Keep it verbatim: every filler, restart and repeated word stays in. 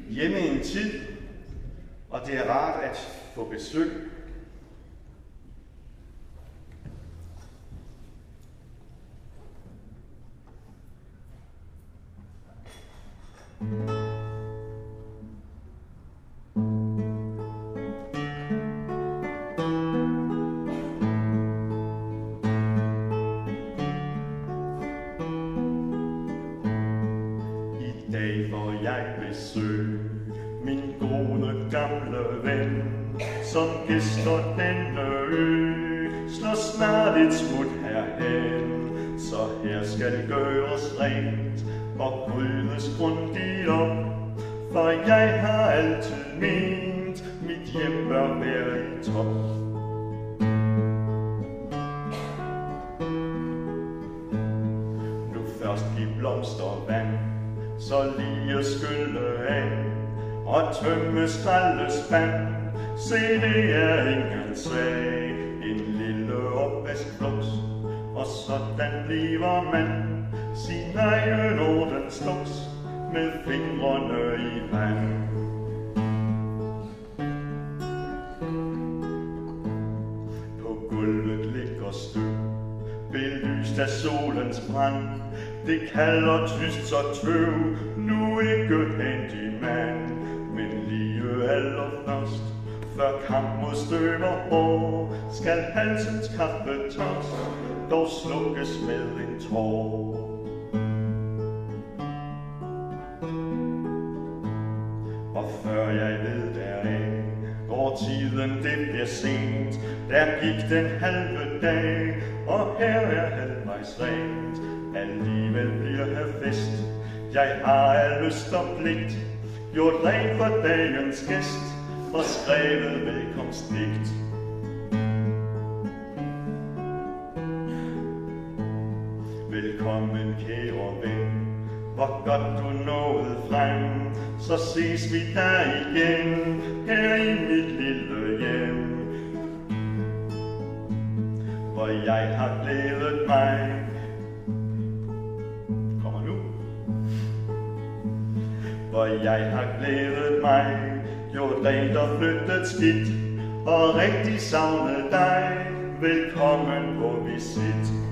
hjemme en tid, og det er rart at få besøg. I dag får jeg besøg, min gode gamle ven, som gæster denne ø. Slå snart et smut herhen, så her skal gøres rent og grydes grundigt op, for jeg har altid ment, mit hjem bør være i top. Nu først giv blomster vand, så lige skylle af, og tømme skraldespand. Se, det er ingen sag, en lille opvaskfluks, og sådan bliver man sin egen ordensluks med fingrene i vand. På gulvet ligger støv, belyst af solens brand. Det kalder tyst så tøv, nu ikke handyman, men lige allerførst, før kamp mod støv og hår, skal halsens kaffetørst dog slukkes med en tår. Og før jeg ved deraf, går tiden, det bliver sent. Der gik den halve dag, og her er halvvejs rent. Alligevel bliver her fest, jeg har af lyst og pligt gjort rent for dagens gæst og skrevet velkomstdigt. Velkommen kære ven, hvor godt du nåede frem, så ses vi der igen her i mit lille hjem, hvor jeg har glædet mig. Kommer nu. Hvor jeg har glædet mig, gjort rent og flyttet skidt, og rigtig savnet dig. Velkommen på visit.